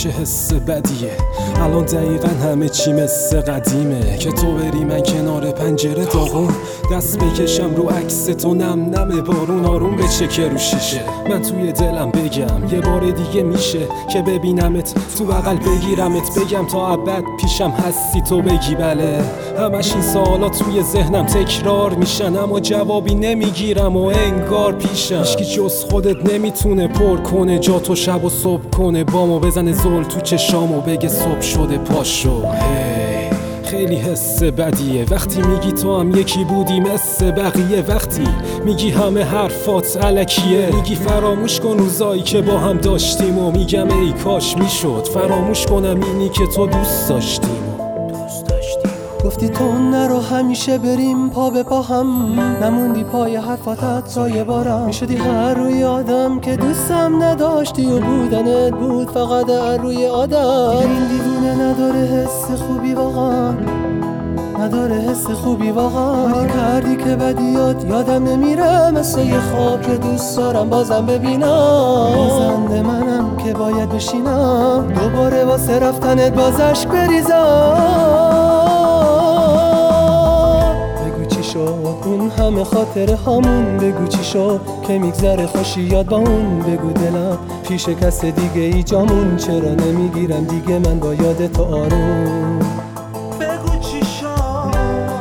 چه حس بدیه. الان دقیقا همه چی مثل قدیمه که تو بری من کنار پنجره داغون دست بکشم رو عکس تو نم نم بارون آروم بچکه رو شیشه. من توی دلم بگم یه بار دیگه میشه که ببینمت تو بغل بگیرمت بگم تا ابد پیشم هستی تو بگی بله. همش این سوالا توی ذهنم تکرار میشن اما جوابی نمیگیرم و انگار پیشم هیچکی جز خودت نمیتونه پر کنه جا تو شب و صبح کنه بامو بزنه زل تو چشامو بگه صبح شده پاشو. خیلی حس بدیه وقتی میگی تو هم یکی بودی مثل بقیه، وقتی میگی همه حرفات الکیه، میگی فراموش کن روزایی که با هم داشتیم و میگم ای کاش میشد فراموش کنم اینی که تو دوست داشتیم. گفتی تو نرو همیشه بریم پا به پا هم، نموندی پای حرفاتت تا یه بارم میشدی هر روی آدم که دوستم نداشتی و بودنت بود فقط هر روی آدم. این دیوونه نداره حس خوبی واقعا، نداره حس خوبی واقعا. کاری کردی که بدیات یادم نمیره مثل یه خواب که دوست دارم بازم ببینم. زنده منم که باید بشینم دوباره واسه رفتنت باز اشک بریزم. اون همه خاطره هامون بگو چی شد که میگذره خوشی یاد با اون. بگو دلم پیش کس دیگه ای جامون چرا نمیگیرم دیگه من با یاد تو آروم. بگو چی شد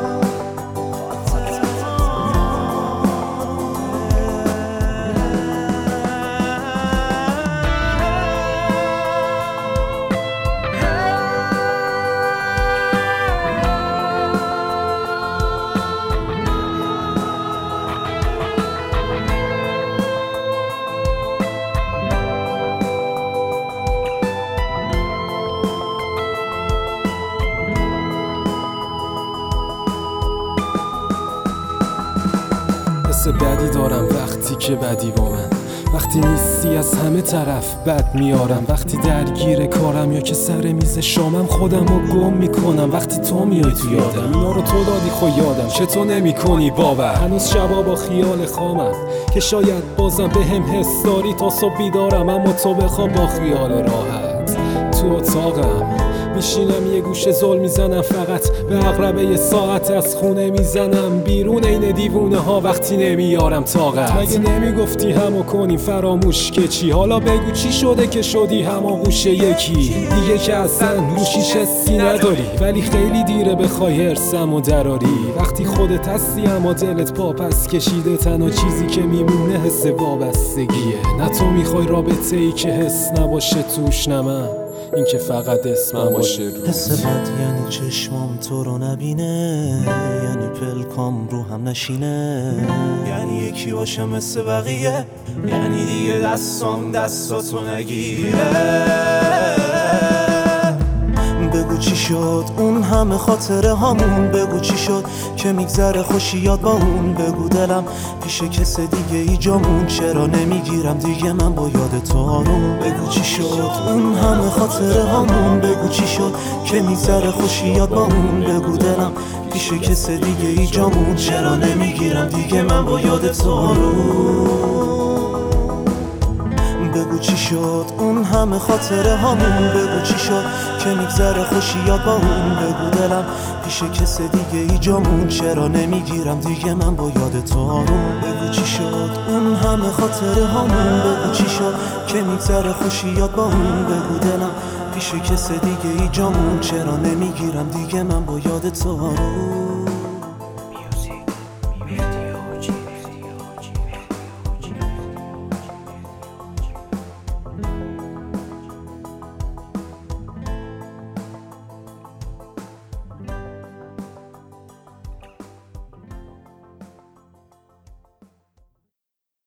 حس بدی دارم وقتی که بدی با من، وقتی نیستی از همه طرف بد میارم، وقتی درگیر کارم یا که سر میز شامم خودم رو گم میکنم، وقتی تو میای تو یادم اینا رو تو دادی خو یادم چه تو نمی کنی باور. هنوز شبا با خیال خامم که شاید بازم به هم حس داری تا صبح بیدارم اما تو بخوا با خیال راحت تو اتاقم میشینم یه گوشه زل میزنم فقط به عقربه یه ساعت از خونه میزنم بیرون این دیوونه ها وقتی نمیارم طاقت. مگه نمیگفتی همو کنی فراموش که چی؟ حالا بگو چی شده که شدی هماغوش یکی دیگه که اصلا روشیش حسی نداری ولی خیلی دیره بخوای هرسمو دراری. وقتی خودت هستی اما دلت پا پس کشیده تنها چیزی که میمونه حس وابستگیه. نه تو میخوای رابطه ای که حس نباشه توش نه من این که فقط اسمم باشه روز. حس بد یعنی چشمام تو رو نبینه، یعنی پلکام رو هم نشینه، یعنی یکی باشه مثل بقیه، یعنی دیگه دستام دستاتو نگیره. بگو چی شد اون همه خاطره هامون، بگو چی شد که میگذره خوشی یاد با اون. بگو دلم پیش کس دیگه ای جامون چرا نمیگیرم دیگه من با یاد تو آروم. بگو چی شد اون همه خاطره هامون، بگو چی شد که میگذره خوشی یاد با اون. بگو دلم پیش کس دیگه ای جامون چرا نمیگیرم دیگه من با یاد تو آروم. بگو چی شد اون همه خاطره هامون، بگو چی شد که میگذره خوشی یاد با اون. بگو دلم پیش کس دیگه ای جامون چرا نمیگیرم دیگه من با یاد تو آروم. بگو چی شد اون همه خاطره هامون، بگو چی شد که میگذره خوشی یاد با اون. بگو دلم پیش کس دیگه ای جامون چرا نمیگیرم دیگه من با یاد تو آروم.